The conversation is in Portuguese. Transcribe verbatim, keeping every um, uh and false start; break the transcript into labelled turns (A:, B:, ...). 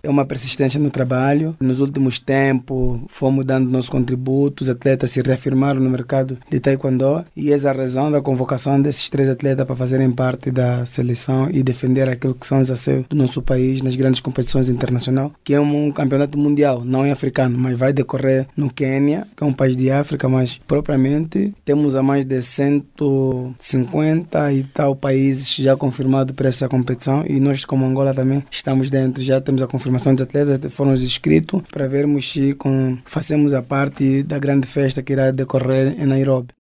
A: é uma persistência no trabalho. Nos últimos tempos, fomos dando nossos contributos, os atletas se reafirmaram no mercado de taekwondo e essa é a razão da convocação desses três atletas para fazerem parte da seleção e defender aquilo que são os anseios do nosso país nas grandes competições internacionais, que é um campeonato mundial, não é africano, mas vai decorrer no Quênia, que é um país de África, mas propriamente temos a mais de cento e cinquenta e tal países já confirmados para essa competição e nós como Angola também estamos dentro, já temos a confirmação dos atletas, foram inscritos para vermos se com, fazemos a parte da grande festa que irá decorrer em Nairobi.